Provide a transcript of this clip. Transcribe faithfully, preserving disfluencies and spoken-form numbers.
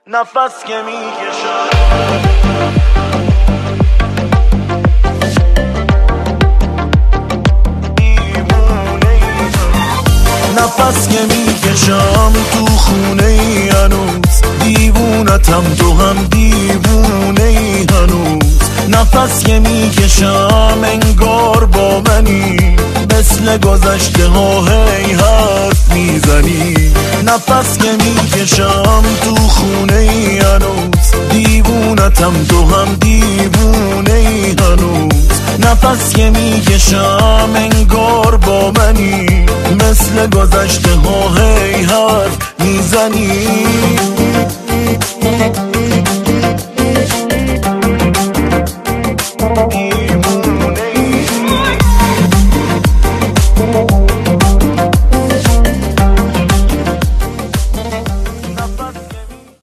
نفس که میکشم نفس که میکشم تو خونه ای هنوز دیوونتم، تو هم دیوونه ای هنوز. نفس که میکشم انگار با منی، مثل گذشته ها هی حرف میزنی. نفس که میکشم تو خونه ای هنوز دیوونتم، تو هم دیوونه ای هنوز. نفس که میکشم انگار با منی، مثل گذشته ها هی حرف میزنی.